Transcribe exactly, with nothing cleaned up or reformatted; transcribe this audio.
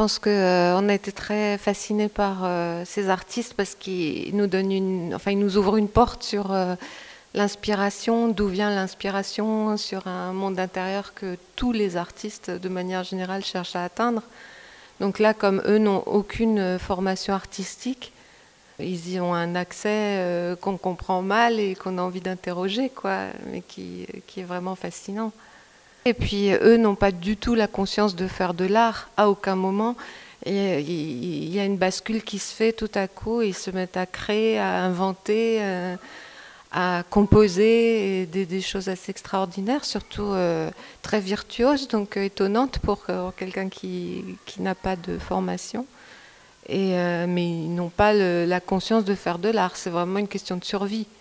pense qu'on a été très fascinés par euh, ces artistes parce qu'ils nous donnent une, enfin, ils nous ouvrent une porte sur euh, l'inspiration, d'où vient l'inspiration, sur un monde intérieur que tous les artistes, de manière générale, cherchent à atteindre. Donc là, comme eux n'ont aucune formation artistique, ils y ont un accès euh, qu'on comprend mal et qu'on a envie d'interroger, quoi, mais qui, qui est vraiment fascinant. Et puis eux n'ont pas du tout la conscience de faire de l'art à aucun moment. Et il y a une bascule qui se fait tout à coup, ils se mettent à créer, à inventer, euh, à composer des, des choses assez extraordinaires, surtout euh, très virtuoses, donc euh, étonnantes pour, pour quelqu'un qui, qui n'a pas de formation. Et, euh, mais ils n'ont pas le, la conscience de faire de l'art, c'est vraiment une question de survie.